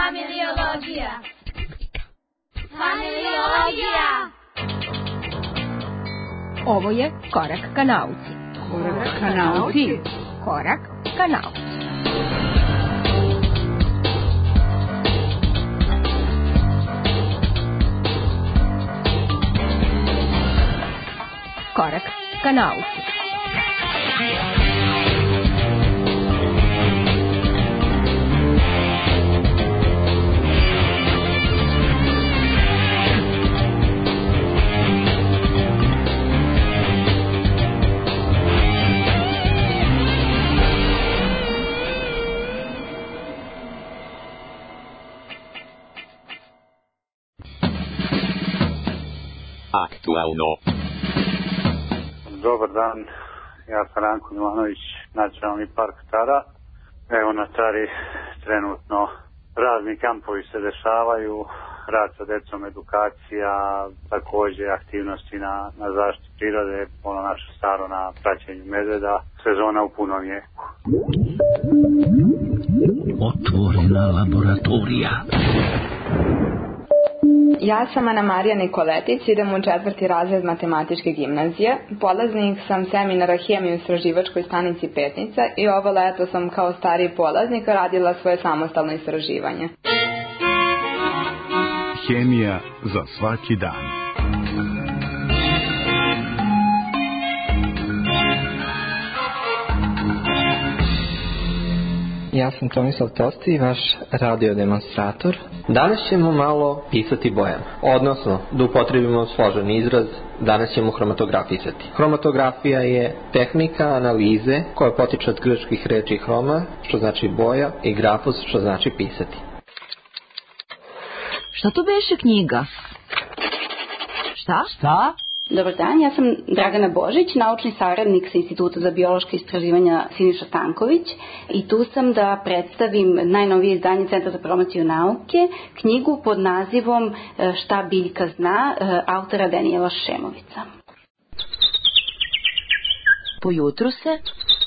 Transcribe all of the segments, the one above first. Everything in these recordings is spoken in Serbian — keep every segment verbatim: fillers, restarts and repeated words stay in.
Familiologija. Familiologija. Ovo je Korak ka nauci. Korak ka nauci. Korak ka nauci. Korak ka nauci. Aktualno. Dobar dan, ja sam Ranko Milanović, Nacionalni park Tara. Evo na Tari trenutno razni kampovi se dešavaju, rad sa decom, edukacija, također aktivnosti na, na zaštiti prirode, ono naše staro na praćenju medveda, sezona u punom jeku. Otvorena laboratorija. Ja sam Ana Marija Nikoletić, idem u četvrti razred matematičke gimnazije. Polaznik sam seminara Hemije u istraživačkoj stanici Petnica i ovo leto sam kao stariji polaznik radila svoje samostalno istraživanje. Hemija za svaki dan. Ja sam Tomislav Tosti, vaš radiodemonstrator. Danas ćemo malo pisati bojama, odnosno da upotrebimo složen izraz, danas ćemo hromatografisati. Hromatografija je tehnika analize koja potiče od grčkih reči hroma, što znači boja, i grafos, što znači pisati. Šta to beše knjiga? Šta? Šta? Dobar dan, ja sam Dragana Božić, naučni saradnik sa Instituta za biološka istraživanja Siniša Tanković i tu sam da predstavim najnovije izdanje Centra za promociju nauke, knjigu pod nazivom Šta biljka zna, autora Denijela Šemovica. Pojutru se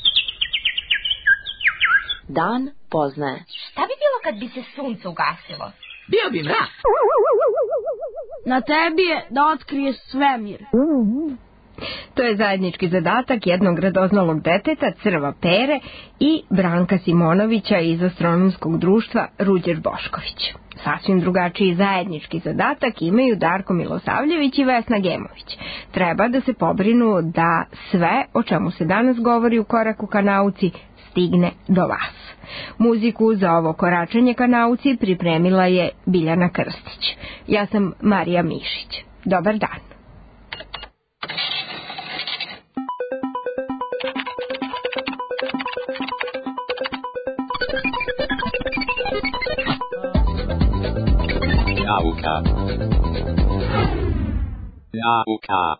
dan poznaje. Šta bi bilo kad bi se sunce ugasilo? Bio bi mrak. Na tebi je da otkrije svemir. To je zajednički zadatak jednog radoznalog deteta, Crva Pere, i Branka Simonovića iz astronomskog društva Ruđer Bošković. Sasvim drugačiji zajednički zadatak imaju Darko Milosavljević i Vesna Gemović. Treba da se pobrinu da sve o čemu se danas govori u Koraku ka nauci stigne do vas. Muziku za ovo koračanje ka nauci pripremila je Biljana Krstić. Ja sam Marija Mišić. Dobar dan. Nauka. Nauka.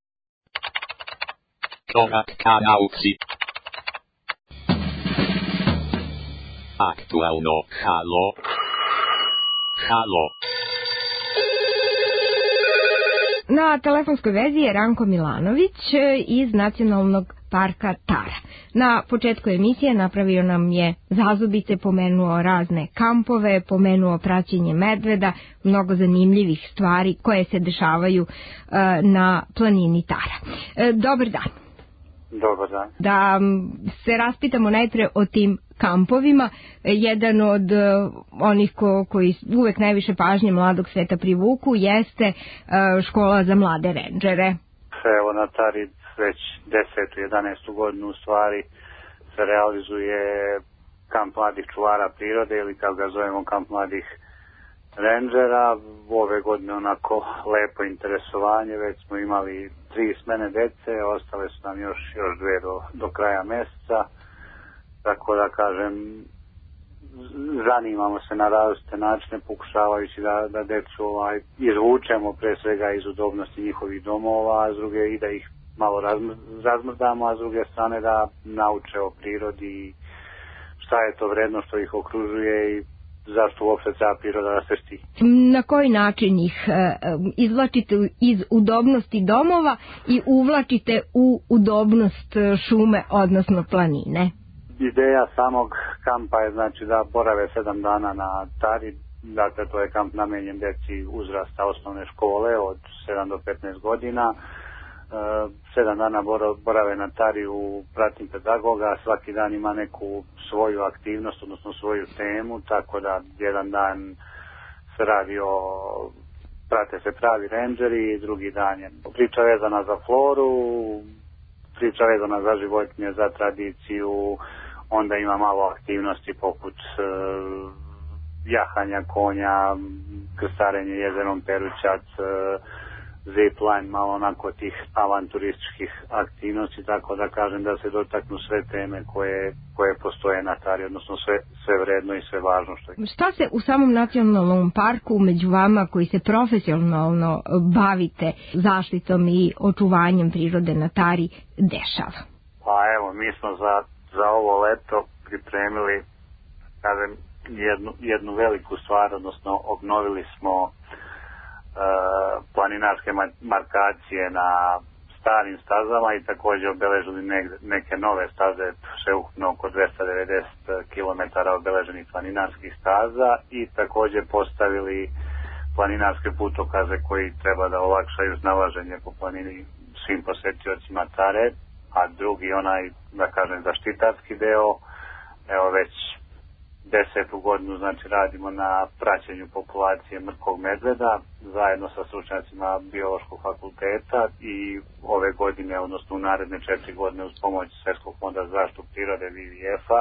Korak ka nauci. Aktualno. Halo. Halo. Na telefonskoj vezi je Ranko Milanović iz Nacionalnog parka Tara. Na početku emisije napravio nam je zazubice, pomenuo razne kampove, pomenuo praćenje medveda, mnogo zanimljivih stvari koje se dešavaju na planini Tara. Dobar dan. Dobar dan. Da se raspitamo najpre o tim kampovima. Jedan od onih ko, koji uvek najviše pažnje mladog sveta privuku jeste škola za mlade rendžere. Evo na Tari već desetu, jedanaestu godinu u stvari se realizuje kamp mladih čuvara prirode ili kako ga zovemo kamp mladih rendžera. Ove godine onako lepo interesovanje, već smo imali tri smene dece, ostale su nam još, još dve do, do kraja mjeseca, tako da kažem zanimamo se na različite načine pokušavajući da, da decu ovaj, izvučemo pre svega iz udobnosti njihovih domova, a s druge i da ih malo razmr, razmrdamo, a s druge strane da nauče o prirodi, šta je to vredno što ih okružuje i zašto uopšte treba priroda da se štiti. Na koji način ih e, izvlačite iz udobnosti domova i uvlačite u udobnost šume, odnosno planine? Ideja samog kampa je znači da borave sedam dana na Tari, dakle to je kamp namenjen deci uzrasta osnovne škole od sedam do petnaest godina. sedam dana borave na Tariju, pratim pedagoga, svaki dan ima neku svoju aktivnost, odnosno svoju temu, tako da jedan dan se radi o, prate se pravi rendžeri, drugi dan je priča vezana za floru, priča vezana za životinje, za tradiciju, onda ima malo aktivnosti poput e, jahanja konja, krstarenje jezerom Perućac, e, zipline, malo onako tih avanturističkih aktivnosti, tako da kažem da se dotaknu sve teme koje, koje postoje na Tari, odnosno sve, sve vredno i sve važno. Što je. Šta se u samom nacionalnom parku među vama koji se profesionalno bavite zaštitom i očuvanjem prirode na Tari dešava? Pa evo, mi smo za, za ovo leto pripremili, kažem, jednu, jednu veliku stvar, odnosno obnovili smo planinarske markacije na starim stazama i također obeležili neke nove staze, sveukupno oko dvesta devedeset kilometara obeleženih planinarskih staza i također postavili planinarske putokaze koji treba da olakšaju snalaženje po planini svim posetiocima Tare, a drugi onaj, da kažem, zaštitarski deo, evo već desetu godinu, znači radimo na praćenju populacije mrkog medveda zajedno sa stručnjacima biološkog fakulteta i ove godine, odnosno u naredne četiri godine uz pomoć Svetskog fonda za zaštitu prirode W W F-a,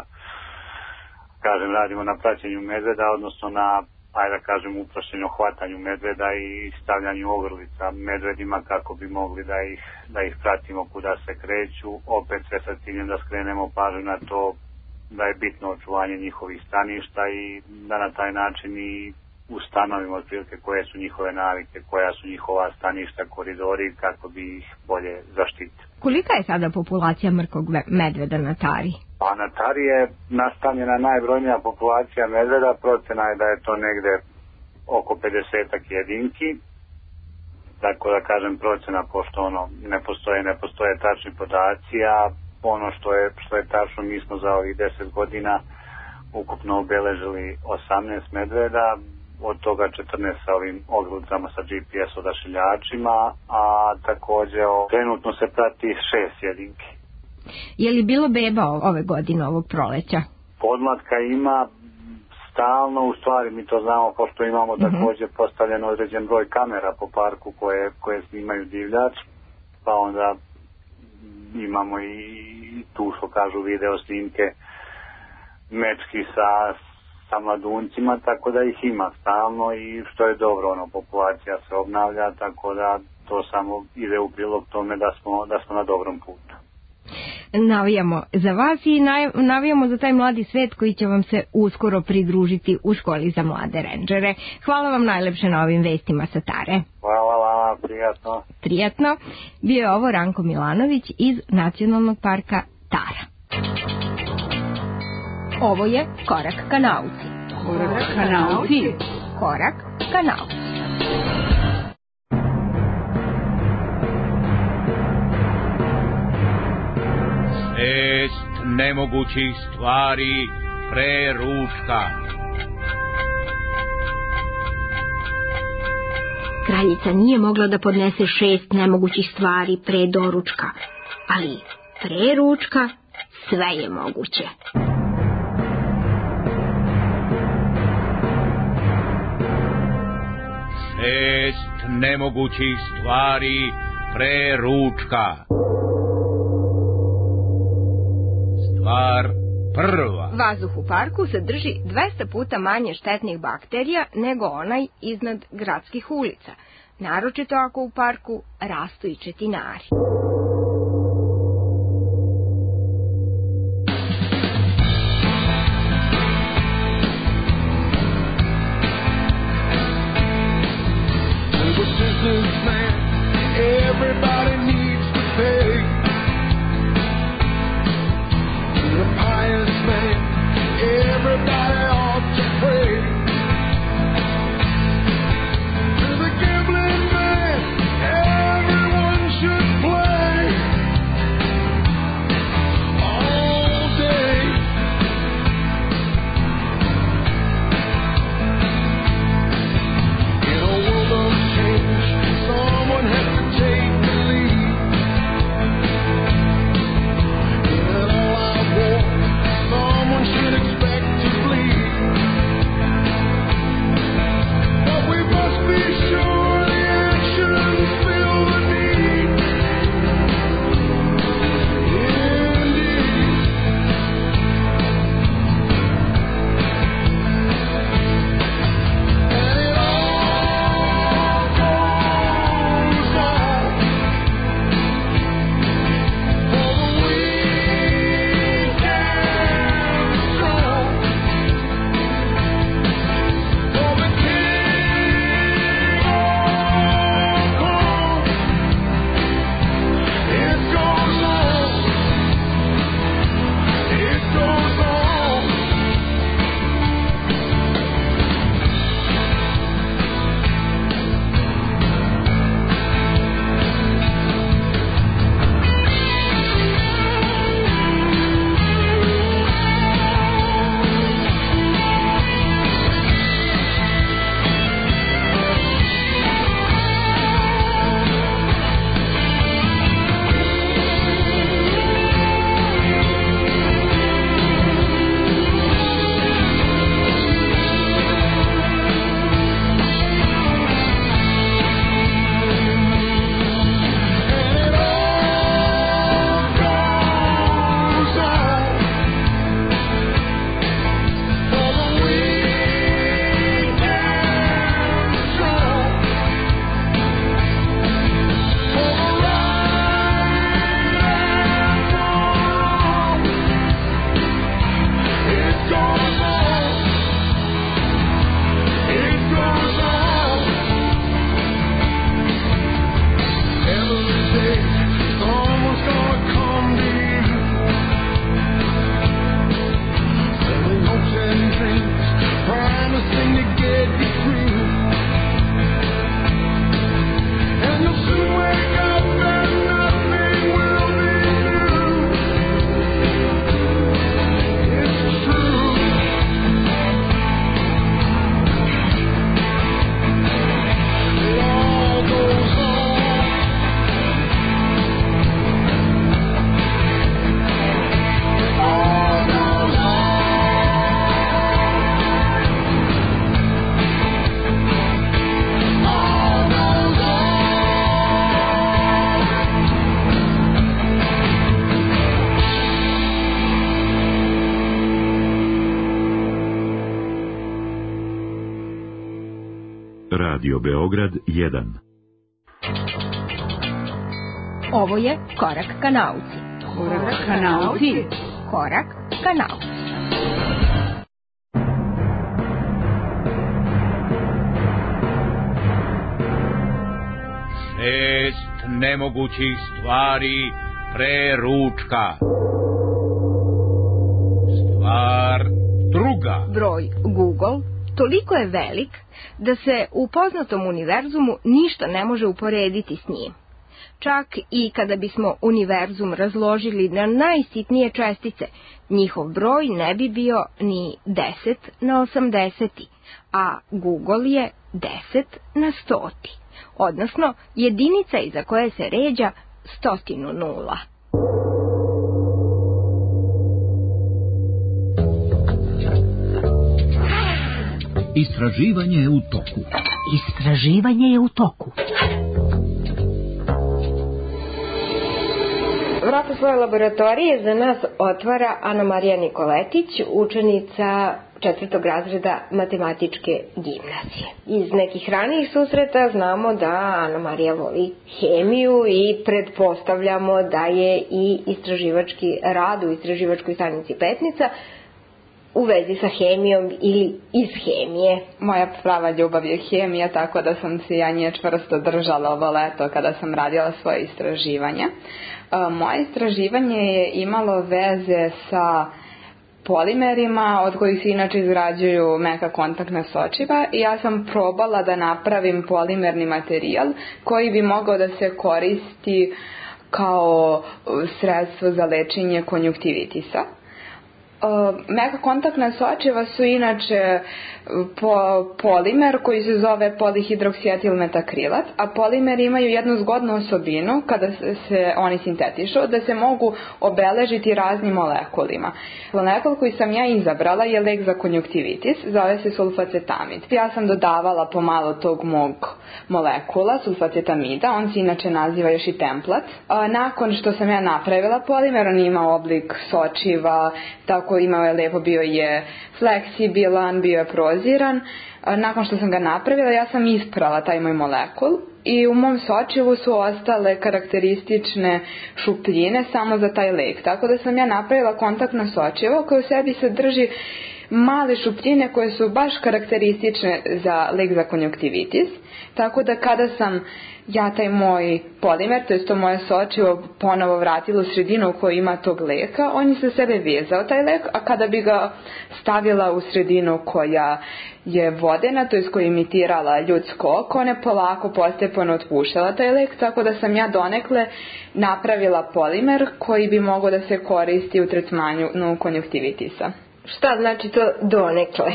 kažem, radimo na praćenju medveda, odnosno na, ajde da kažem, uprošćenju hvatanju medveda i stavljanju ogrlica medvedima kako bi mogli da ih, da ih pratimo kuda se kreću, opet sve sa ciljem da skrenemo pažnju na to da je bitno očuvanje njihovih staništa i da na taj način i ustanovimo otprilike koje su njihove navike, koja su njihova staništa, koridori, kako bi ih bolje zaštitili. Kolika je sada populacija mrkog medveda na Tari? Pa na Tari je nastanjena najbrojnija populacija medveda, procena je da je to negde oko pedesetak jedinki, tako da kažem procena, pošto ono ne postoje, ne postoje tačni podaci, a ono što je, što je tačno, mi smo za ovih deset godina ukupno obeležili osamnaest medveda, od toga četrnaest sa ovim ogrlicama sa G P S odašiljačima, a također trenutno se prati šest jedinki. Je li bilo beba ove godine, ovog proleća? Podmlatka ima stalno, u stvari mi to znamo pošto imamo mm-hmm. također postavljen određen broj kamera po parku koje, koje snimaju divljač, pa onda imamo i tu što kažu video snimke mečki sa, sa mladuncima, tako da ih ima stalno i što je dobro, ono, populacija se obnavlja, tako da to samo ide u prilog tome da smo, da smo na dobrom putu. Navijamo za vas i naj, navijamo za taj mladi svet koji će vam se uskoro pridružiti u školi za mlade rendžere. Hvala vam najlepše na ovim vestima sa Tare. Hvala vama, prijatno. Prijatno. Bio je ovo Ranko Milanović iz Nacionalnog parka Tara. Ovo je Korak ka nauci. Korak ka nauci. Korak ka nauci. Šest nemogućih stvari pre ručka. Kraljica nije mogla da podnese šest nemogućih stvari pre doručka, ali pre ručka sve je moguće. Šest nemogućih stvari pre ručka. Stvar prva. Vazduh u parku sadrži dvesta puta manje štetnih bakterija nego onaj iznad gradskih ulica, naročito ako u parku rastu i četinari. Play. Radio Beograd jedan. Ovo je Korak ka nauci. Korak ka nauci. Korak ka nauci. Šest nemogućih stvari pre ručka. Stvar druga. Broj Google toliko je velik da se u poznatom univerzumu ništa ne može uporediti s njim. Čak i kada bismo univerzum razložili na najsitnije čestice, njihov broj ne bi bio ni deset na osamdeset, a Google je deset na sto, odnosno jedinica iza koje se ređa stotinu nula. Istraživanje je u toku. Istraživanje je u toku. Vrata svoje laboratorije za nas otvara Ana Marija Nikoletić, učenica četvrtog razreda matematičke gimnazije. Iz nekih ranijih susreta znamo da Ana Marija voli hemiju i pretpostavljamo da je i istraživački rad u istraživačkoj stanici Petnica u vezi sa hemijom ili iz hemije. Moja prava ljubav je hemija, tako da sam se ja nje čvrsto držala ovo leto kada sam radila svoje istraživanje. Moje istraživanje je imalo veze sa polimerima od kojih se inače izrađuju meka kontaktna sočiva i ja sam probala da napravim polimerni materijal koji bi mogao da se koristi kao sredstvo za lečenje konjuktivitisa. Meka kontaktna sočiva su inače po, polimer koji se zove polihidroksijetilmetakrilat, a polimeri imaju jednu zgodnu osobinu kada se oni sintetišu, da se mogu obeležiti raznim molekulima. Molekul koji sam ja izabrala je lek za konjuktivitis, zove se sulfacetamid. Ja sam dodavala pomalo tog mog molekula, sulfacetamida, on se inače naziva još i templat. Nakon što sam ja napravila polimer, on ima oblik sočiva, tako imao je lepo, bio je fleksibilan, bio je proziran. Nakon što sam ga napravila, ja sam isprala taj moj molekul i u mom sočivu su ostale karakteristične šupljine samo za taj lek. Tako da sam ja napravila kontaktno sočivo koje u sebi sadrži male šupljine koje su baš karakteristične za lek za konjuktivitis. Tako da kada sam ja taj moj polimer, to je to moje sočivo, ponovo vratila u sredinu u kojoj ima tog leka, on je sa sebe vezao taj lek, a kada bi ga stavila u sredinu koja je vodena, to je koja je imitirala ljudsko oko, on je polako postepeno otpuštala taj lek, tako da sam ja donekle napravila polimer koji bi mogao da se koristi u tretmanju konjuktivitisa. Šta znači to donekle?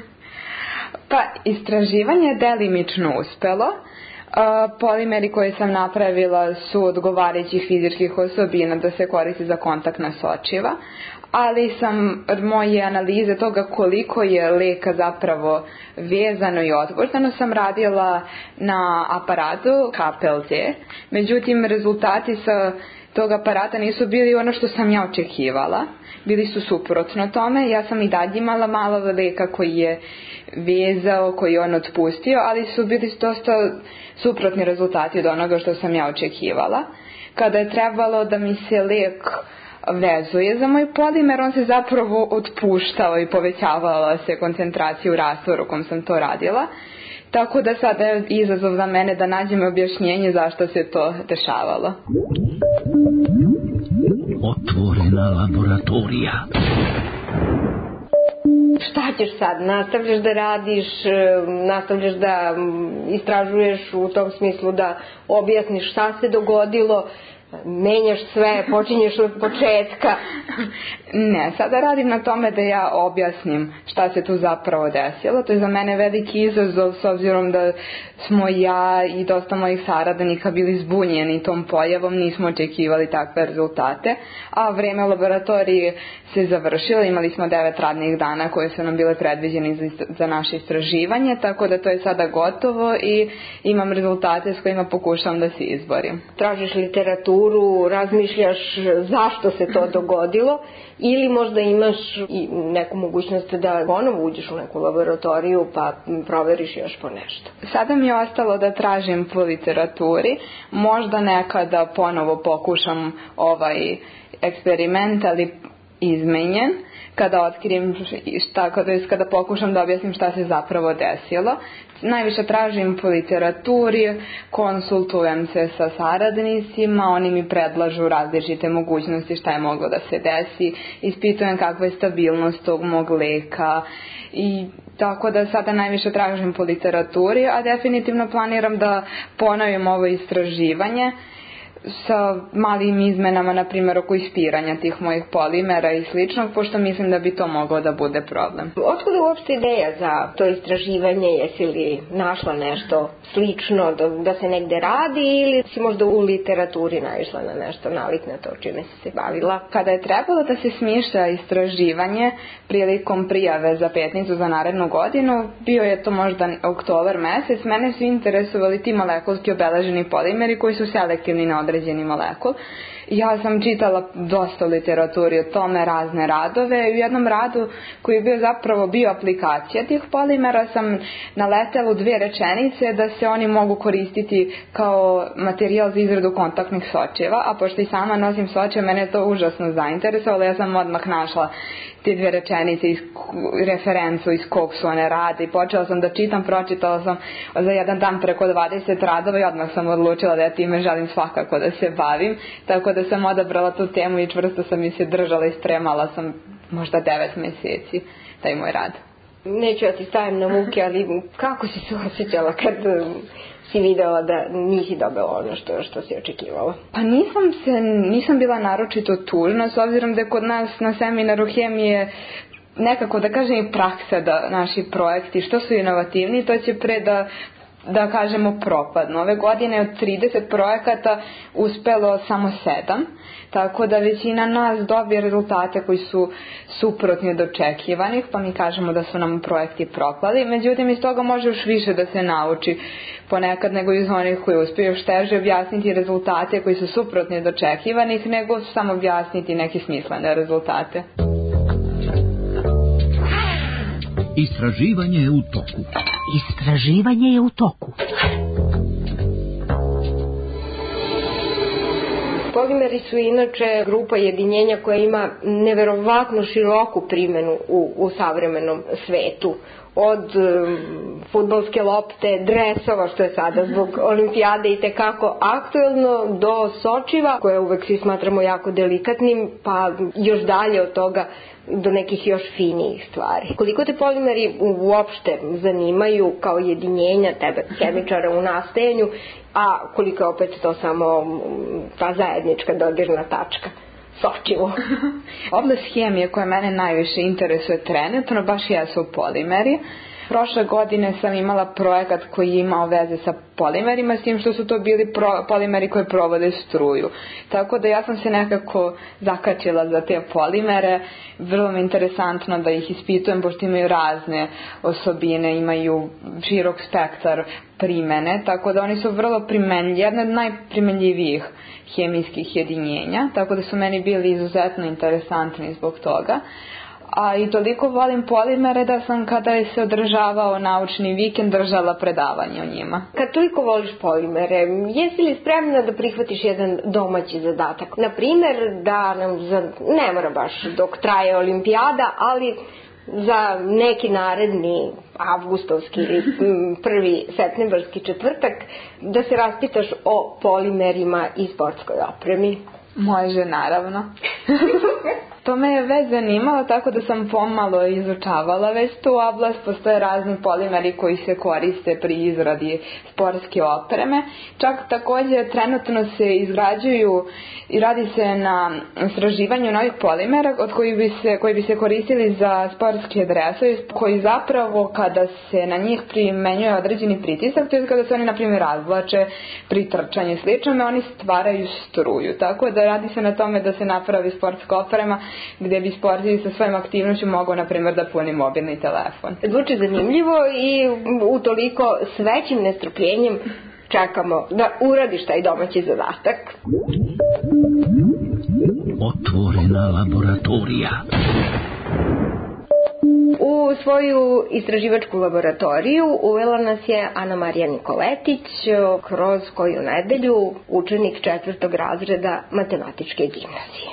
Pa, istraživanje je delimično uspelo. Polimeri koje sam napravila su odgovarajućih fizičkih osobina da se koristi za kontaktna sočiva, ali sam moje analize toga koliko je leka zapravo vezano i otpušteno sam radila na aparatu K P L T. Međutim, rezultati sa tog aparata nisu bili ono što sam ja očekivala. Bili su suprotno tome. Ja sam i dalje imala malo leka koji je vezao, koji je on otpustio, ali su bili dosta suprotni rezultati od onoga što sam ja očekivala. Kada je trebalo da mi se lek vezuje za moj polimer, on se zapravo otpuštao i povećavala se koncentracija u rastvoru u kom sam to radila. Tako da sada je izazov za mene da nađem objašnjenje zašto se to dešavalo. Otvorena laboratorija. Šta ćeš sad? Nastavljaš da radiš, nastavljaš da istražuješ u tom smislu da objasniš šta se dogodilo, menjaš sve, počinješ od početka? Ne, sada radim na tome da ja objasnim šta se tu zapravo desilo. To je za mene veliki izazov s obzirom da smo ja i dosta mojih saradnika bili zbunjeni tom pojavom, nismo očekivali takve rezultate, a vreme laboratorije se završilo, imali smo devet radnih dana koje su nam bile predviđene za, za naše istraživanje, tako da to je sada gotovo i imam rezultate s kojima pokušavam da se izborim. Tražiš literaturu literaturu, razmišljaš zašto se to dogodilo, ili možda imaš i neku mogućnost da ponovo uđeš u neku laboratoriju pa proveriš još po nešto. Sada mi je ostalo da tražim po literaturi, možda nekada ponovo pokušam ovaj eksperiment, ali izmenjen, kada otkrijem šta, kada, kada pokušam da objasnim šta se zapravo desilo. Najviše tražim po literaturi, konsultujem se sa saradnicima, oni mi predlažu različite mogućnosti šta je moglo da se desi, ispitujem kakva je stabilnost tog mog leka i tako da sada najviše tražim po literaturi, a definitivno planiram da ponovim ovo istraživanje sa malim izmenama, na primjer oko ispiranja tih mojih polimera i sličnog, pošto mislim da bi to moglo da bude problem. Otkuda uopšte ideja za to istraživanje? Jesi li našla nešto slično da, da se negde radi, ili si možda u literaturi naišla na nešto nalik na to čime si se bavila? Kada je trebalo da se smišlja istraživanje prilikom prijave za Petnicu za narednu godinu, bio je to možda oktobar mesec, mene su interesovali ti molekulski obeleženi polimeri koji su selektivni na određeni molekul. Ja sam čitala dosta literaturi o tome, razne radove, i u jednom radu koji je bio zapravo bio aplikacija tih polimera sam naletela u dve rečenice da se oni mogu koristiti kao materijal za izradu kontaktnih sočiva, a pošto i sama nosim sočiva, mene je to užasno zainteresovalo, ja sam odmah našla te dve rečenice, iz, referencu iz kog su one rade i počela sam da čitam, pročitala sam za jedan dan preko dvadeset radova i odmah sam odlučila da ja time želim svakako da se bavim, tako da sam odabrala tu temu i čvrsto sam mi se držala i spremala sam možda devet meseci taj moj rad. Neću ja ti stavim na muke, ali kako si se osjećala kad si videla da nisi dobila ono što, što si očekivala? Pa nisam se, nisam bila naročito tužna, s obzirom da je kod nas na seminaru hemije nekako, da kažem, i praksa da naši projekti što su inovativni, to će pre da da kažemo propadno. Ove godine od trideset projekata uspelo samo sedam, tako da većina nas dobije rezultate koji su suprotni od očekivanih, pa mi kažemo da su nam projekti propali. Međutim, iz toga može još više da se nauči ponekad nego iz onih koji uspiju. Još teže objasniti rezultate koji su suprotni od očekivanih nego samo objasniti neke smislene rezultate. Istraživanje je u toku. Istraživanje je u toku. Polimeri su inače grupa jedinjenja koja ima neverovatno široku primjenu u, u savremenom svetu. Od um, fudbalske lopte, dresova, što je sada zbog olimpijade i tekako aktuelno, do sočiva, koje uvek svi smatramo jako delikatnim, pa još dalje od toga do nekih još finijih stvari. Koliko te polimeri uopšte zanimaju kao jedinjenja tebe, hemičara u nastajanju, a koliko je opet to samo ta zajednička dodirna tačka? Sočivo. Oblast hemije koja mene najviše interesuje trenutno baš jesu polimeri. Prošle godine sam imala projekat koji je imao veze sa polimerima, s tim što su to bili pro, polimeri koji provode struju. Tako da ja sam se nekako zakačila za te polimere. Vrlo mi je interesantno da ih ispitujem, pošto imaju razne osobine, imaju širok spektar primene, tako da oni su vrlo primenljivi, jedna od najprimenljivijih hemijskih jedinjenja, tako da su meni bili izuzetno interesantni zbog toga. A i toliko volim polimere da sam, kada je se održavao naučni vikend, držala predavanje o njima. Kad toliko voliš polimere, jesi li spremna da prihvatiš jedan domaći zadatak? Naprimer, da nam, za, ne mora baš dok traje olimpijada, ali za neki naredni avgustovski ili prvi septembarski četvrtak da se raspitaš o polimerima i sportskoj opremi. Može, naravno. To me je već zanimalo, tako da sam pomalo izučavala već tu oblast. Postoje razni polimeri koji se koriste pri izradi sportske opreme. Čak također trenutno se izgrađuju i radi se na istraživanju novih polimera od koji bi se, koji bi se koristili za sportske dresove, koji zapravo kada se na njih primenjuje određeni pritisak, to je kada se oni na primjer razvlače pri trčanju i slično, oni stvaraju struju. Tako da radi se na tome da se napravi sportska oprema gdje bi sportisti sa svojim aktivnošću mogao, na primjer, da puni mobilni telefon. Zvuči zanimljivo i utoliko s većim nestrpljenjem čekamo da uradiš taj domaći zadatak. Otvorena laboratorija. U svoju istraživačku laboratoriju uvela nas je Ana Marija Nikoletić, kroz koju nedelju učenik četvrtog razreda matematičke gimnazije.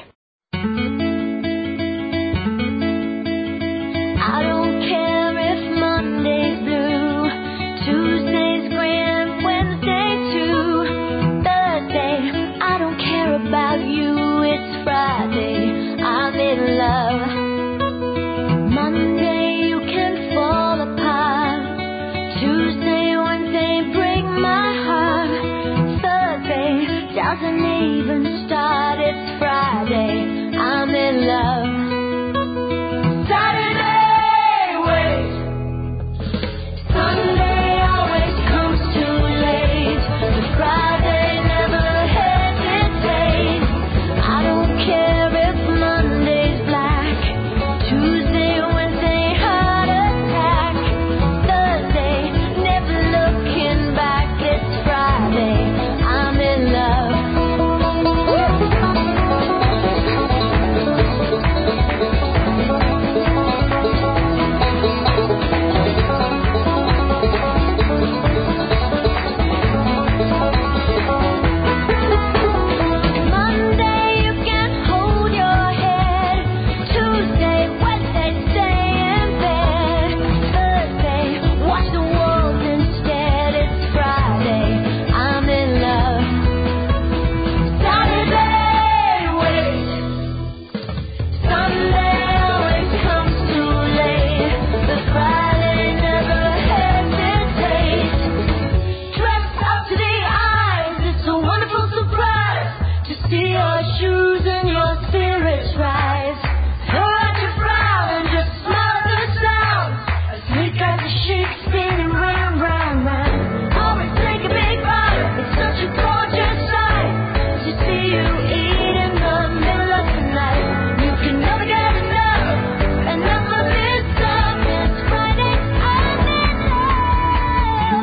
I don't care if Monday's blue, Tuesday's grand, Wednesday too, Thursday, I don't care about you, it's Friday, I'm in love. Monday you can fall apart, Tuesday, Wednesday break my heart, Thursday doesn't even start, it's Friday, I'm in love. Saturday, wait, Sunday always comes too late, but Friday never hesitates. I don't care if Monday's black, Tuesday, Wednesday, heart attack, Thursday, never looking back, it's Friday, I'm in love. Monday you can hold your head, Tuesday, Wednesday stay in bed, Thursday watch the wolves instead, it's Friday, I'm in love. Saturday, wait, Sunday always comes too late, but Friday never hesitates. Dressed up to the eyes, it's a wonderful surprise to see your shoes and your spirits rise. Throw out your frown and just smile at the sound, as sleek as a sheep spinning round, round, round. Always take a big bite, it's such a gorgeous sight to see you eat in the middle of the night. You can never get enough, enough of this stuff. It's Friday, I'm in love.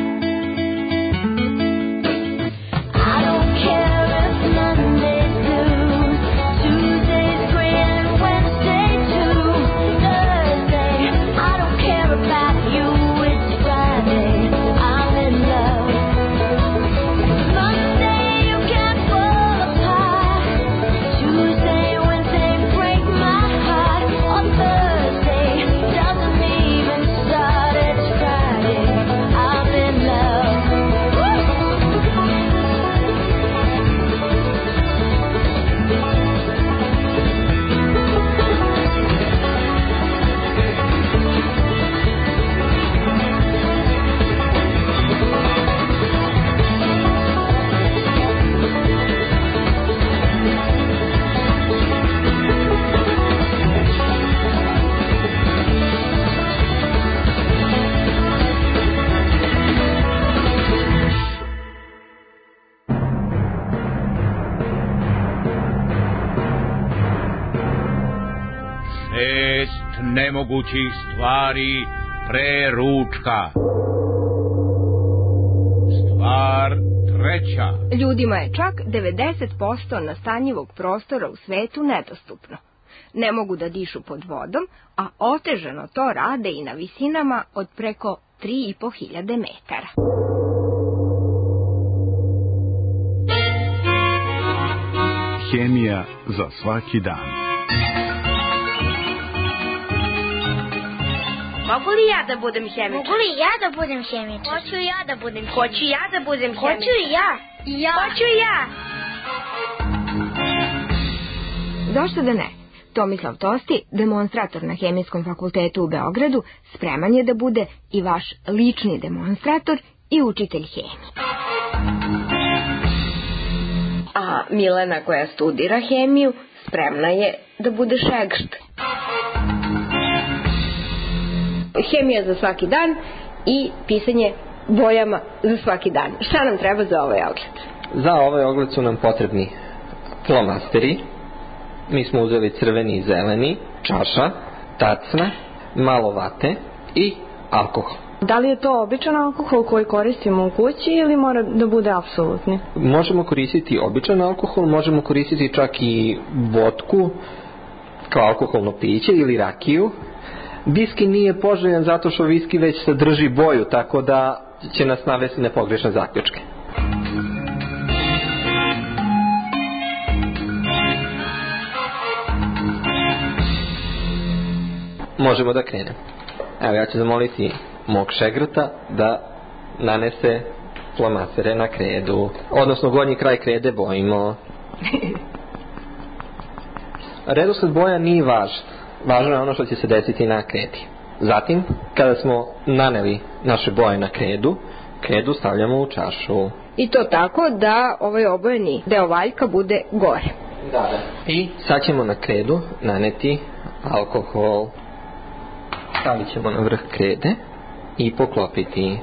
I don't care if Monday's blue, Tuesday's grand, Wednesday too, Thursday, I don't care about you, it's Friday, I'm in love. Monday you can fall apart, Tuesday, Wednesday break my heart, on Thursday doesn't even start, it's Friday, I'm in love. Šest nemogućih stvari pre ručka. Stvar treća. Ljudima je čak devedeset posto nastanjivog prostora u svetu nedostupno. Ne mogu da dišu pod vodom, a otežano to rade i na visinama od preko tri i po hiljade metara. Hemija za svaki dan. Mogu li ja da budem hemičar? Mogu li ja da budem hemičar? Hoću ja da budem hemičar. Hoću ja da budem hemičar. Hoću i ja. I ja. Hoću i ja. Zašto da ne? Tomislav Tosti, demonstrator na Hemijskom fakultetu u Beogradu, spreman je da bude i vaš lični demonstrator i učitelj hemije. A Milena, koja studira hemiju, spremna je da bude šegšt. Hemija za svaki dan i pisanje bojama za svaki dan. Šta nam treba za ovaj ogled? Za ovaj ogled su nam potrebni flomasteri. Mi smo uzeli crveni i zeleni, čaša, tacna, malo vate i alkohol. Da li je to običan alkohol koji koristimo u kući ili mora da bude apsolutni? Možemo koristiti običan alkohol, možemo koristiti čak i vodku kao alkoholno piće ili rakiju. Viski nije poželjan zato što viski već sadrži boju, tako da će nas navesti na pogrešne zaključke. Možemo da krenemo. Evo, ja ću zamoliti mog šegrta da nanese flomastere na kredu, odnosno gornji kraj krede bojimo. Redosled boja nije važan. Važno je ono što će se desiti na kredi. Zatim, kada smo naneli naše boje na kredu, kredu stavljamo u čašu. I to tako da ovaj obojeni deo valjka bude gore. Da, da. I sad ćemo na kredu naneti alkohol. Stavit ćemo na vrh krede i poklopiti.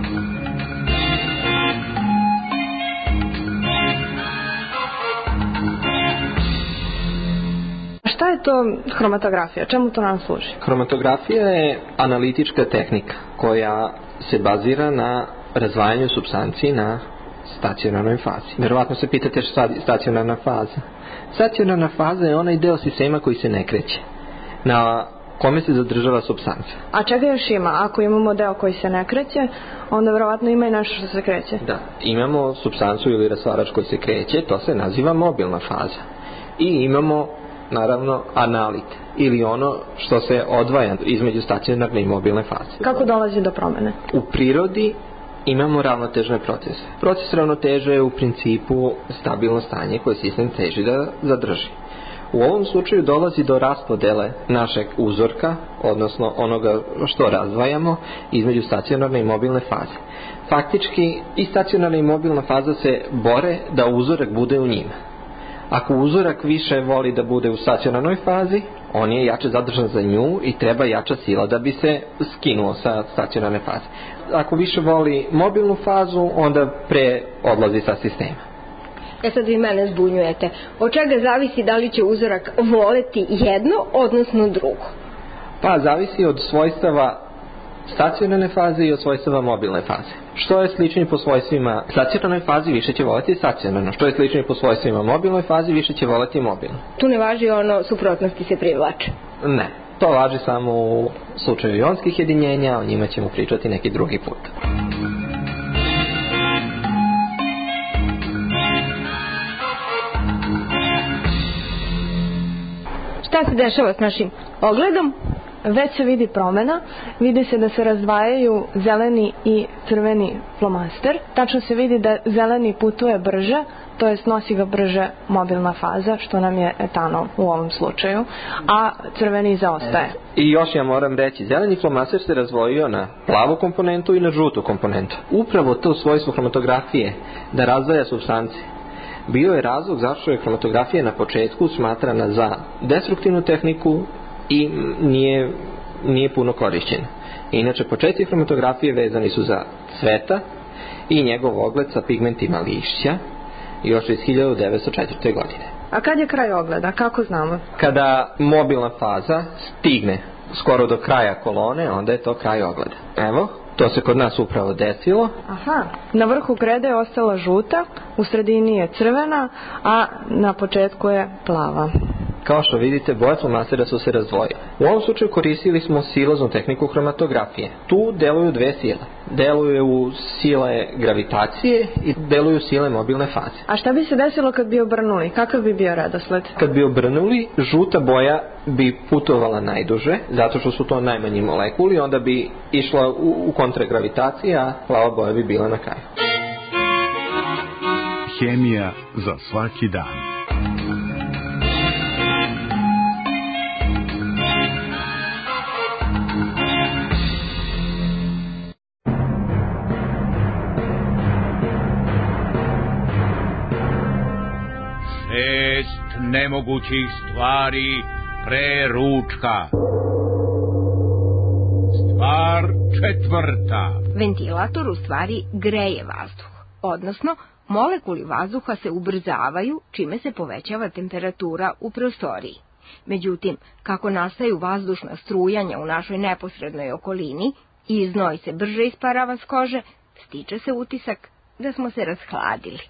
Šta je to hromatografija? Čemu to nam služi? Hromatografija je analitička tehnika koja se bazira na razdvajanju supstanci na stacionarnoj fazi. Verovatno se pitate šta je stacionarna faza. Stacionarna faza je onaj deo sistema koji se ne kreće, na kome se zadržava supstanca. A čega još ima? Ako imamo deo koji se ne kreće, onda verovatno ima i nešto što se kreće. Da, imamo supstancu ili rastvarač koji se kreće, to se naziva mobilna faza. I imamo naravno analit ili ono što se odvaja između stacionarne i mobilne faze. Kako dolazi do promene? U prirodi imamo ravnotežne procese. Proces ravnoteže je u principu stabilno stanje koje sistem teži da zadrži. U ovom slučaju dolazi do raspodele našeg uzorka, odnosno onoga što razdvajamo između stacionarne i mobilne faze. Faktički i stacionarna i mobilna faza se bore da uzorak bude u njima. Ako uzorak više voli da bude u stacionarnoj fazi, on je jače zadržan za nju i treba jača sila da bi se skinuo sa stacionarne faze. Ako više voli mobilnu fazu, onda pre odlazi sa sistema. E sad vi mene zbunjujete. Od čega zavisi da li će uzorak voleti jedno, odnosno drugo? Pa zavisi od svojstava stacionarne faze i od svojstava mobilne faze. Što je sličnije po svojstvima stacionarnoj fazi, više će voleti stacionarno. Što je sličnije po svojstvima mobilnoj fazi, više će voleti mobilno. Tu ne važi ono suprotnosti se privlače? Ne, to važi samo u slučaju ionskih jedinjenja, o njima ćemo pričati neki drugi put. Šta se dešava s našim ogledom? Već se vidi promena, vidi se da se razdvajaju zeleni i crveni flomaster. Tačno se vidi da zeleni putuje brže, to jest nosi ga brže mobilna faza, što nam je etanol u ovom slučaju, a crveni zaostaje. I još ja moram reći, zeleni flomaster se razdvojio na plavu komponentu i na žutu komponentu. Upravo to svojstvo hromatografije da razdvaja supstance bio je razlog zašto je hromatografija na početku smatrana za destruktivnu tehniku i nije, nije puno korišćena. Inače, početci hromatografije vezani su za cveta i njegov ogled sa pigmentima lišća još iz hiljadu devetsto četvrte. godine. A kad je kraj ogleda? Kako znamo? Kada mobilna faza stigne skoro do kraja kolone, onda je to kraj ogleda. Evo, to se kod nas upravo desilo. Aha, na vrhu krede je ostala žuta, u sredini je crvena, a na početku je plava. Kao što vidite, boje flomastera su se razdvojile. U ovom slučaju koristili smo siloznu tehniku hromatografije. Tu deluju dve sile. Deluju sile gravitacije i deluju sile mobilne faze. A šta bi se desilo kad bi obrnuli? Kakav bi bio redosled? Kad bi obrnuli, žuta boja bi putovala najduže, zato što su to najmanji molekuli, onda bi išla u, u kontragravitaciji, a plava boja bi bila na kraju. Hemija za svaki dan. Šest nemogućih stvari pre ručka. Stvar četvrta. Ventilator u stvari greje vazduh, odnosno molekuli vazduha se ubrzavaju čime se povećava temperatura u prostoriji. Međutim, kako nastaju vazdušna strujanja u našoj neposrednoj okolini, i znoj se brže isparava s kože, stiče se utisak da smo se rashladili.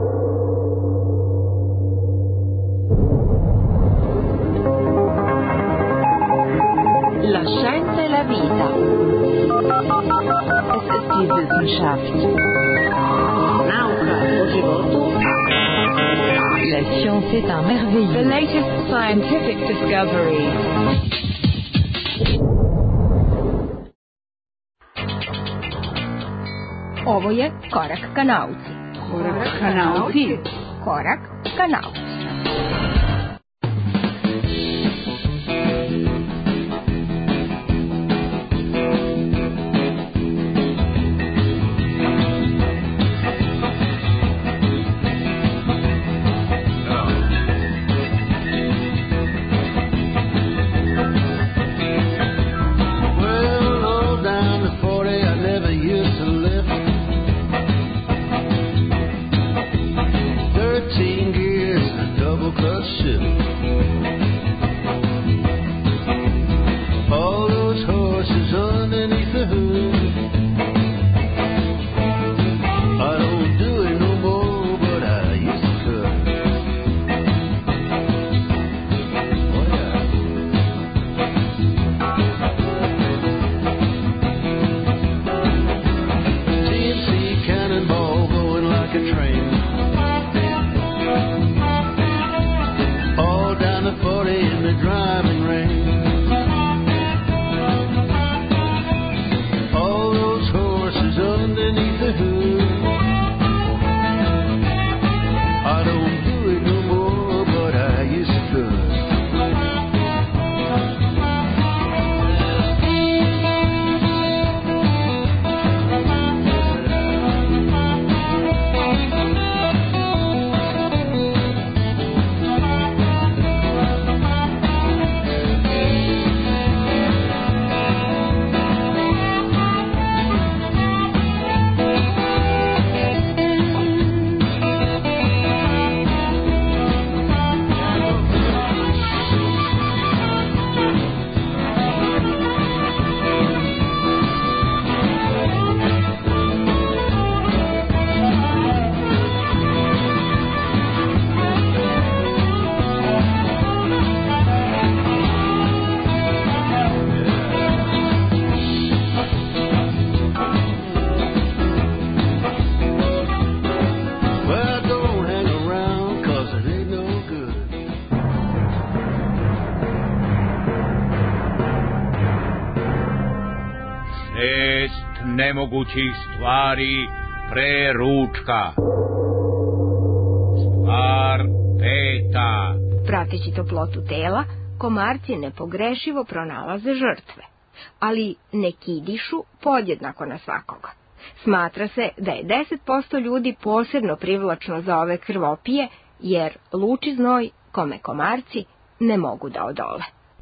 La scienza e la vita. Es ist die Wissenschaft. Nauka o životu. La science est un merveilleux. The latest scientific discovery. Ovo je Korak ka nauci. Korak ka nauci. Korak ka nauci. Nemogućih stvari pre ručka. Stvar peta. Prateći toplotu tela, komarci nepogrešivo pronalaze žrtve, ali ne kidišu podjednako na svakoga. Smatra se da je deset posto ljudi posebno privlačno za ove krvopije, jer luči znoj kome komarci ne mogu da odole.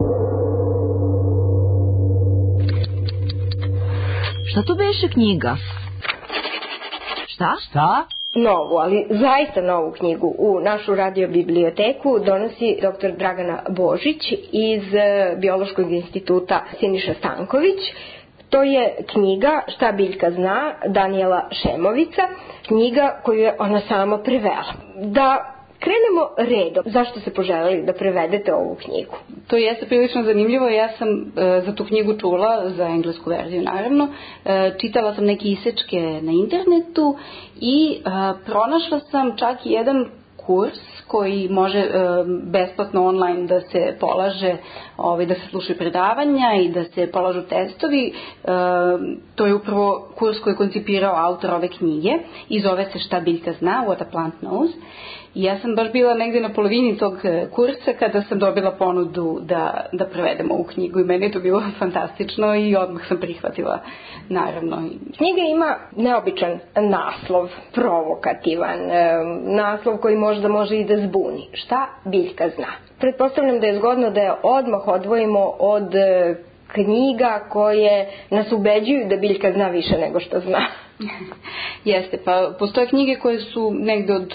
Šta to beše knjiga? Šta? Šta? Novu, ali zaista novu knjigu u našu radiobiblioteku donosi doktor Dragana Božić iz Biološkog instituta Siniša Stanković. To je knjiga Šta biljka zna Danijela Šemovica, knjiga koju je ona sama prevela. Da krenemo redom. Zašto ste poželjeli da prevedete ovu knjigu? To jeste prilično zanimljivo. Ja sam e, za tu knjigu čula, za englesku verziju naravno. E, čitala sam neke isečke na internetu i e, pronašla sam čak i jedan kurs koji može e, besplatno online da se polaže, ovaj, da se slušaju predavanja i da se polažu testovi. E, to je upravo kurs koji je koncipirao autor ove knjige i zove se Šta biljka zna, What a Plant Knows. I ja sam baš bila negdje na polovini tog kursa kada sam dobila ponudu da, da prevedem ovu knjigu i meni je to bilo fantastično i odmah sam prihvatila, naravno. Knjiga ima neobičan naslov, provokativan, naslov koji možda može i da zbuni. Šta biljka zna? Pretpostavljam da je zgodno da je odmah odvojimo od knjiga koje nas ubeđuju da biljka zna više nego što zna. Jeste, pa postoje knjige koje su negde od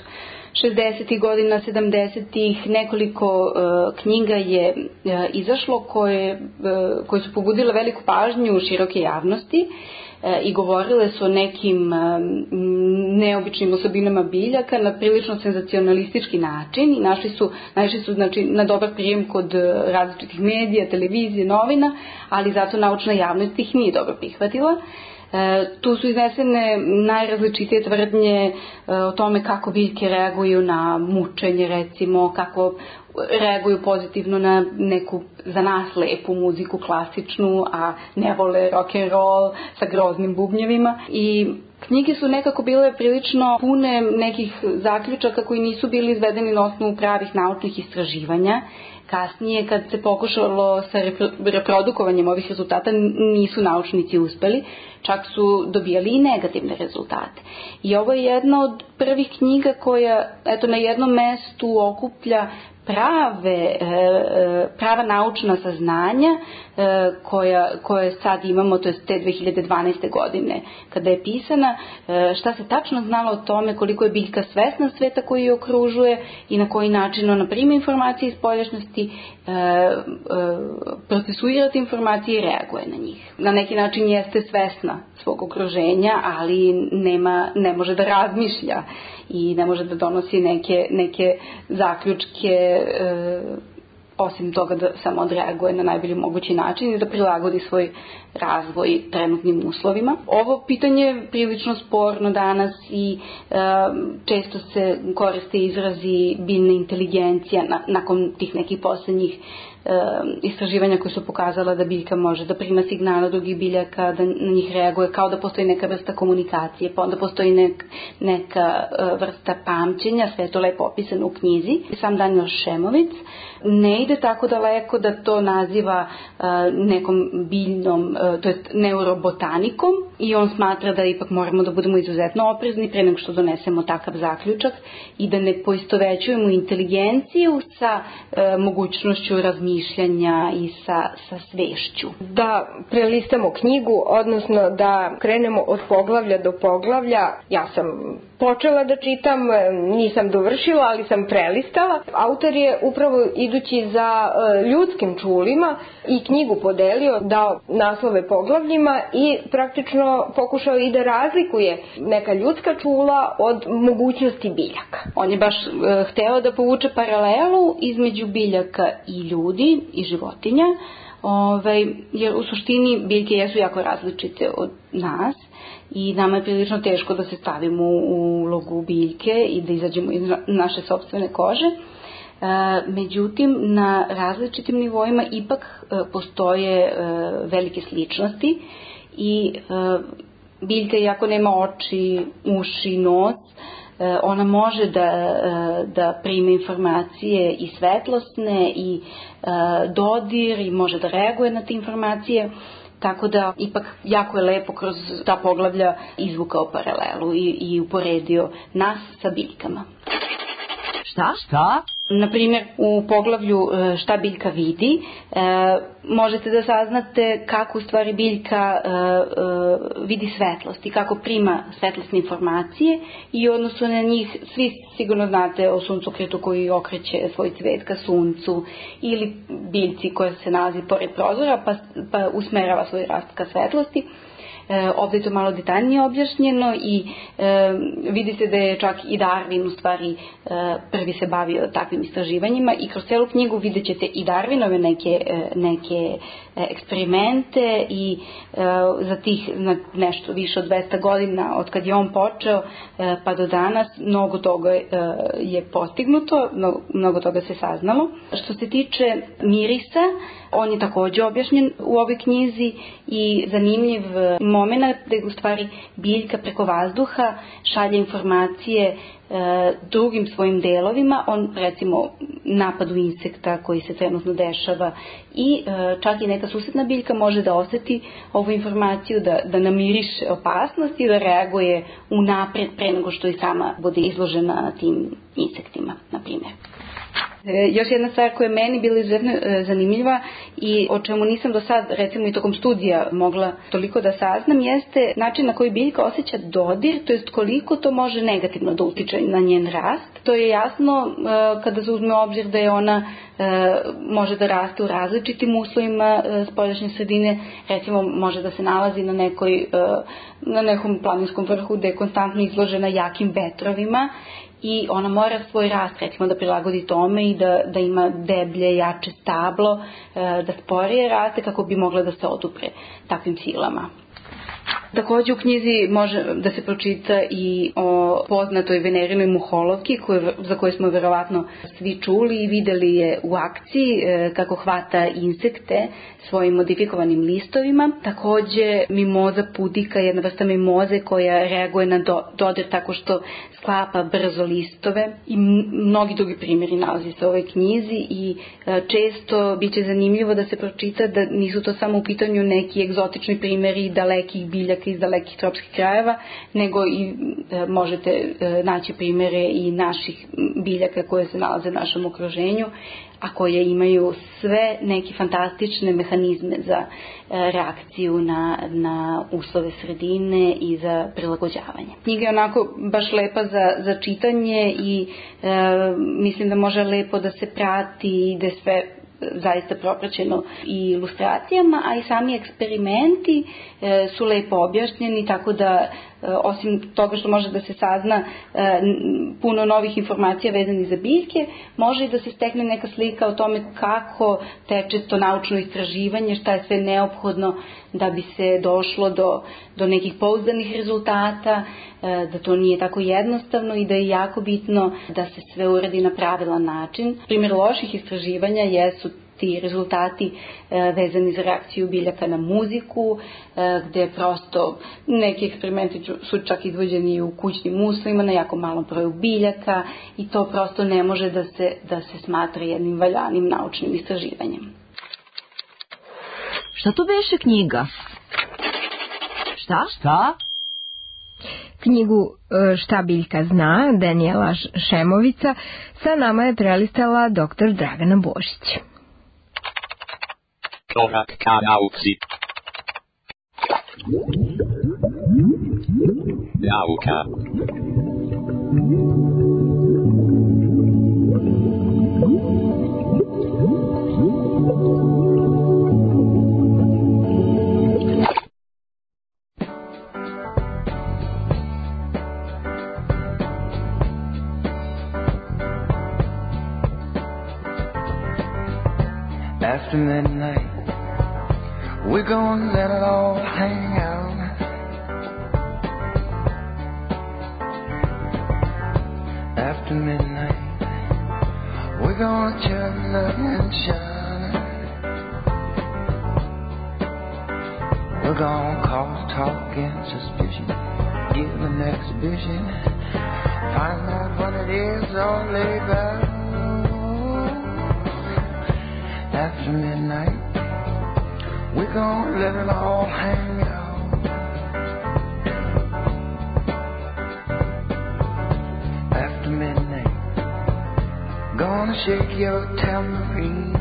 šezdesetih godina, sedamdesetih nekoliko uh, knjiga je uh, izašlo koje, uh, koje su pobudile veliku pažnju široke javnosti uh, i govorile su o nekim uh, neobičnim osobinama biljaka na prilično senzacionalistički način i našli su, našli su znači, na dobar prijem kod uh, različitih medija, televizije, novina, ali zato naučna javnost ih nije dobro prihvatila. E, tu su iznesene najrazličitije tvrdnje e, o tome kako biljke reaguju na mučenje, recimo, kako reaguju pozitivno na neku za nas lepu muziku klasičnu, a ne vole rock and roll sa groznim bubnjevima. I knjige su nekako bile prilično pune nekih zaključaka koji nisu bili izvedeni na osnovu pravih naučnih istraživanja. Kasnije, kad se pokušalo sa reprodukovanjem ovih rezultata, nisu naučnici uspeli, čak su dobijali i negativne rezultate. I ovo je jedna od prvih knjiga koja, eto, na jednom mestu okuplja prave, prava naučna saznanja koja, koje sad imamo, to je te dve hiljade dvanaeste godine kada je pisana, šta se tačno znalo o tome koliko je biljka svesna sveta koji je okružuje i na koji način ona prima informacije iz spoljašnjosti, procesuira te informacije i reaguje na njih. Na neki način jeste svesna svog okruženja, ali nema, ne može da razmišlja i ne može da donosi neke, neke zaključke, e, osim toga da samo odreaguje na najbolji mogući način i da prilagodi svoj razvoj trenutnim uslovima. Ovo pitanje je prilično sporno danas i e, često se koriste izrazi biljna inteligencija na, nakon tih nekih poslednjih istraživanja koje su pokazala da biljka može da prima signale drugih biljaka, da na njih reaguje kao da postoji neka vrsta komunikacije, pa onda postoji nek, neka vrsta pamćenja, sve je to lepo opisano u knjizi. Sam Daniel Šemovic ne ide tako daleko da to naziva nekom biljnom, to jest neurobotanikom, i on smatra da ipak moramo da budemo izuzetno oprezni pre nego što donesemo takav zaključak i da ne poistovećujemo inteligenciju sa e, mogućnošću razmišljanja i sa, sa svešću. Da prelistamo knjigu, odnosno da krenemo od poglavlja do poglavlja. Ja sam počela da čitam, nisam dovršila, ali sam prelistala. Autor je upravo idući za ljudskim čulima i knjigu podelio, dao naslove poglavljima i praktično pokušao i da razlikuje neka ljudska čula od mogućnosti biljaka. On je baš e, hteo da povuče paralelu između biljaka i ljudi i životinja, ovaj, jer u suštini biljke jesu jako različite od nas i nama je prilično teško da se stavimo u ulogu biljke i da izađemo iz naše sopstvene kože. E, međutim, na različitim nivoima ipak e, postoje e, velike sličnosti i e, biljka, iako nema oči, uši, nos, e, ona može da, e, da prime informacije i svetlosne i e, dodir i može da reaguje na te informacije. Tako da ipak jako je lepo kroz ta poglavlja izvukao paralelu i, i uporedio nas sa biljkama. Šta? Šta? Naprimjer, u poglavlju šta biljka vidi, e, možete da saznate kako u stvari biljka e, e, vidi svetlost i kako prima svetlosne informacije i u odnosu na njih svi sigurno znate o suncokretu koji okreće svoj cvet ka suncu ili biljci koja se nalazi pored prozora pa, pa usmerava svoj rast ka svetlosti. E, ovdje je to malo detaljnije objašnjeno i e, vidi se da je čak i Darwin u stvari e, prvi se bavio takvim istraživanjima i kroz celu knjigu vidjet ćete i Darwinove neke, neke eksperimente i e, za tih nešto više od dvesta godina od kad je on počeo e, pa do danas mnogo toga e, je postignuto, mnogo, mnogo toga se saznalo. Što se tiče mirisa, on je također objašnjen u ovoj knjizi i zanimljiv moment da je u stvari biljka preko vazduha šalje informacije e, drugim svojim delovima, on recimo napadu insekta koji se trenutno dešava i e, čak i neka susedna biljka može da oseti ovu informaciju, da, da namiriše opasnost i da reaguje unapred pre nego što i sama bude izložena tim insektima, na primjer. E, još jedna stvar koja je meni bila izuzetno e, zanimljiva i o čemu nisam do sad, recimo i tokom studija, mogla toliko da saznam, jeste način na koji biljka osjeća dodir, to jest koliko to može negativno da utiče na njen rast. To je jasno e, kada se uzme u obzir da je ona e, može da raste u različitim uslovima e, spoljašnje sredine, recimo može da se nalazi na nekoj e, na nekom planinskom vrhu gde je konstantno izložena jakim vetrovima i ona mora svoj rast recimo da prilagodi tome i da, da ima deblje, jače stablo, da sporije raste kako bi mogla da se odupre takvim silama. Takođe u knjizi može da se pročita i o poznatoj Venerinoj muholovki koju, za koju smo verovatno svi čuli i videli je u akciji kako hvata insekte svojim modifikovanim listovima. Takođe mimoza pudika je jedna vrsta mimoze koja reaguje na do, dodir tako što sklapa brzo listove i mnogi drugi primjeri nalazi se u ovoj knjizi i često biće zanimljivo da se pročita da nisu to samo u pitanju neki egzotični primjeri dalekih biljaka iz dalekih tropskih krajeva, nego i e, možete e, naći primjere i naših biljaka koje se nalaze u našem okruženju, a koje imaju sve neke fantastične mehanizme za e, reakciju na, na uslove sredine i za prilagođavanje. Knjiga je onako baš lepa za, za čitanje i e, mislim da može lepo da se prati i da sve zaista propraćeno i ilustracijama, a i sami eksperimenti e, su lepo objašnjeni, tako da e, osim toga što može da se sazna e, puno novih informacija vezanih za biljke, može i da se stekne neka slika o tome kako teče to naučno istraživanje, šta je sve neophodno da bi se došlo do, do nekih pouzdanih rezultata, e, da to nije tako jednostavno i da je jako bitno da se sve uradi na pravilan način. Primjer loših istraživanja jesu ti rezultati e, vezani za reakciju biljaka na muziku, e, gde prosto neki eksperimenti su čak izvođeni u kućnim uslovima na jako malom broju biljaka i to prosto ne može da se, da se smatra jednim valjanim naučnim istraživanjem. Šta to beše knjiga? Šta? Šta? Knjigu Šta biljka zna, Danijela Šemovica, sa nama je prelistala doktor Dragana Božić. Korak ka nauci. Nauka. After midnight, we're gonna let it all hang out. After midnight, we're gonna chill and shine. We're gonna cause talk and suspicion, give an exhibition, find out what it is all laid back. After midnight, we're gonna let it all hang out. After midnight, gonna shake your tambourine.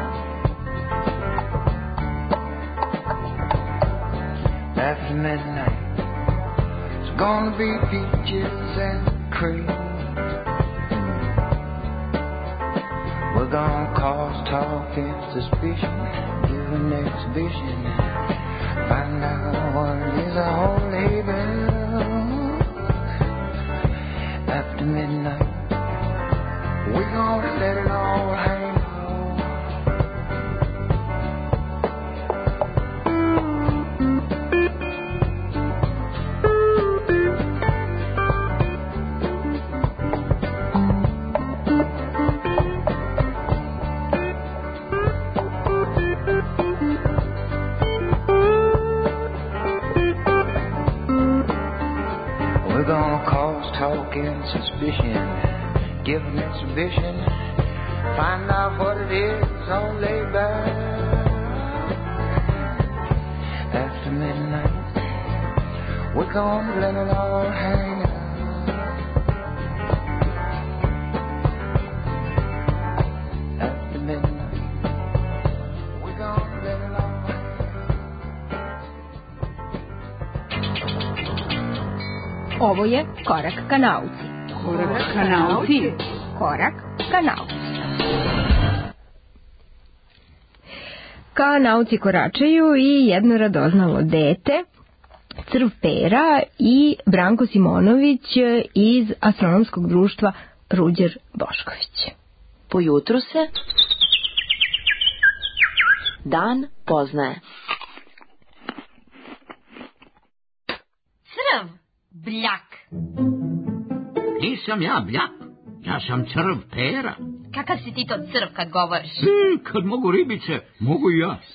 After midnight, it's gonna be peaches and cream. We're gonna cause talk and suspicion, give an exhibition, find out what is a holy bell. After midnight, we're gonna let it all hang. Suspicion, give an exhibition, find out what it is all laid back. After midnight, we're gonna let it all hang out. Ovo je Korak ka nauci. Korak ka nauci. Korak ka nauci. Ka nauci koračaju i jedno radoznalo dete, Crv Pera i Branko Simonović iz Astronomskog društva Ruđer Bošković. Po jutru se dan poznaje. Crv, bljak. Nisam ja bljak, ja sam Crv Pera. Kakav si ti to crv kad govoriš? Hmm, kad mogu ribice, mogu i ja.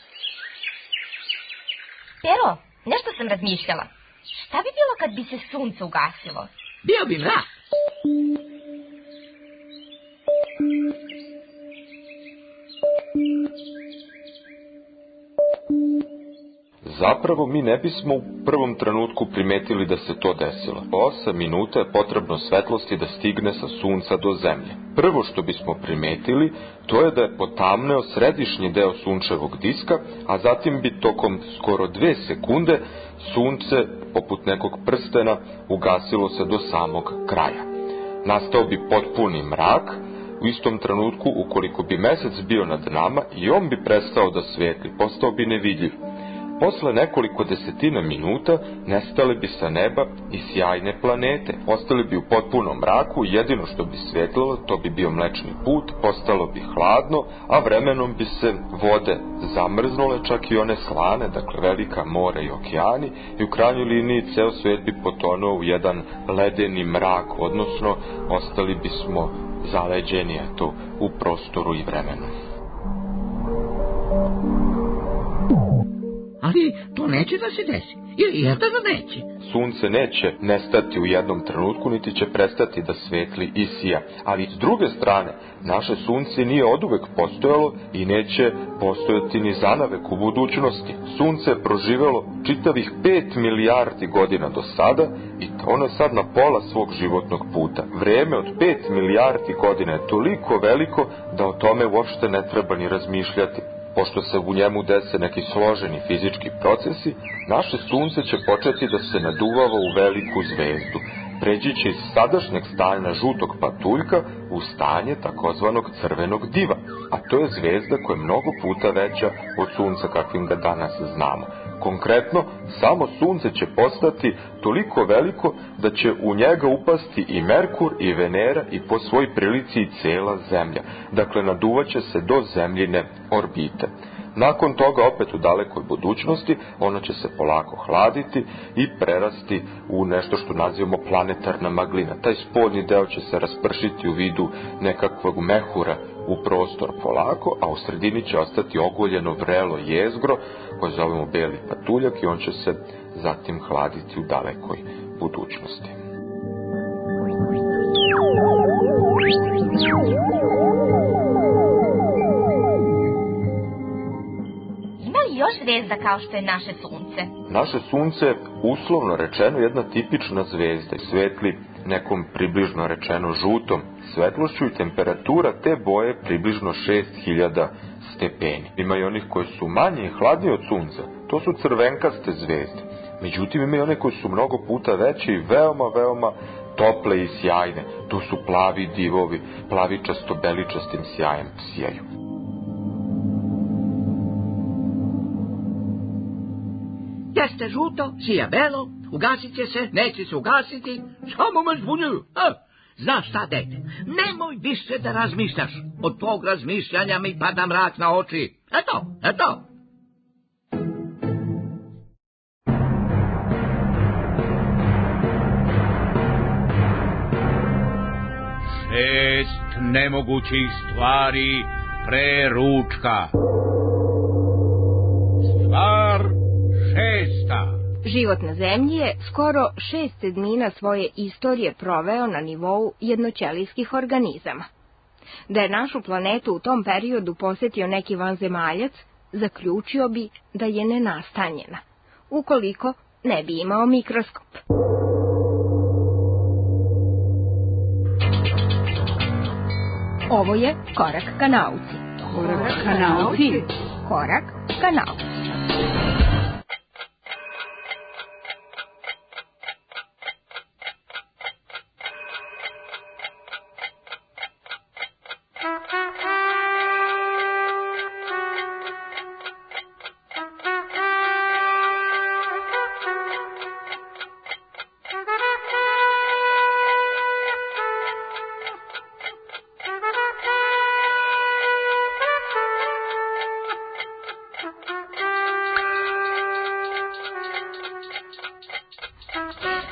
Pero, nešto sam razmišljala. Šta bi bilo kad bi se sunce ugasilo? Bio bi mrak. Zapravo mi ne bismo u prvom trenutku primetili da se to desilo. Osam minuta je potrebno svetlosti da stigne sa sunca do zemlje. Prvo što bismo primetili, to je da je potamneo središnji deo sunčevog diska, a zatim bi tokom skoro dve sekunde sunce, poput nekog prstena, ugasilo se do samog kraja. Nastao bi potpuni mrak. U istom trenutku, ukoliko bi mesec bio nad nama, i on bi prestao da svetli, postao bi nevidljiv. Posle nekoliko desetina minuta nestale bi sa neba i sjajne planete. Ostali bi u potpunom mraku, jedino što bi svetlilo, to bi bio Mlečni put, postalo bi hladno, a vremenom bi se vode zamrznule, čak i one slane, dakle velika mora i okeani, i u krajnjoj liniji ceo svet bi potonuo u jedan ledeni mrak, odnosno ostali bismo zaleđeni, eto, u prostoru i vremenu. Ali to neće da se desi. Ili je da neće? Sunce neće nestati u jednom trenutku, niti će prestati da svetli i sija. Ali s druge strane, naše sunce nije oduvek postojalo i neće postojati ni zanavek u budućnosti. Sunce je proživelo čitavih pet milijardi godina do sada i ono je sad na pola svog životnog puta. Vreme od pet milijardi godina je toliko veliko da o tome uopšte ne treba ni razmišljati. Pošto se u njemu dese neki složeni fizički procesi, naše sunce će početi da se naduvava u veliku zvezdu. Pređi će iz sadašnjeg stanja žutog patuljka u stanje takozvanog crvenog diva, a to je zvezda koja je mnogo puta veća od sunca kakvim ga danas znamo. Konkretno, samo sunce će postati toliko veliko da će u njega upasti i Merkur i Venera i po svoj prilici i cela Zemlja. Dakle, naduvaće se do zemljine orbite. Nakon toga, opet u dalekoj budućnosti, ono će se polako hladiti i prerasti u nešto što nazivamo planetarna maglina. Taj spodnji deo će se raspršiti u vidu nekakvog mehura u prostor polako, a u sredini će ostati ogoljeno vrelo jezgro, koje zovemo beli patuljak, i on će se zatim hladiti u dalekoj budućnosti. Ima li još zvezda kao što je naše sunce? Naše sunce je, uslovno rečeno, jedna tipična zvezda, svetli nekom približno rečeno žutom svetlošću i temperatura te boje je približno šest hiljada stepeni. Ima i onih koji su manje i hladnije od sunca, to su crvenkaste zvezde. Međutim, ima i one koji su mnogo puta veće i veoma, veoma tople i sjajne. To su plavi divovi, plavičasto-beličastim sjajem sijaju. Jeste žuto, sija belo, ugasit će se, neće se ugasiti, samo me zbunjuju. A, znaš šta, dete, nemoj više da razmišljaš. Od tog razmišljanja mi pada mrak na oči. Eto, eto. Šest nemogućih stvari pre ručka. Stvar šesta. Život na zemlji je skoro šest sedmina svoje istorije proveo na nivou jednoćelijskih organizama. Da je našu planetu u tom periodu posetio neki vanzemaljac, zaključio bi da je nenastanjena, ukoliko ne bi imao mikroskop. Ovo je Korak ka nauci. Korak ka nauci. Korak ka nauci.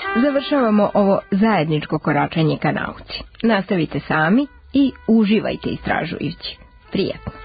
Završavamo ovo zajedničko koračanje ka nauci. Nastavite sami i uživajte istražujući. Prijetno.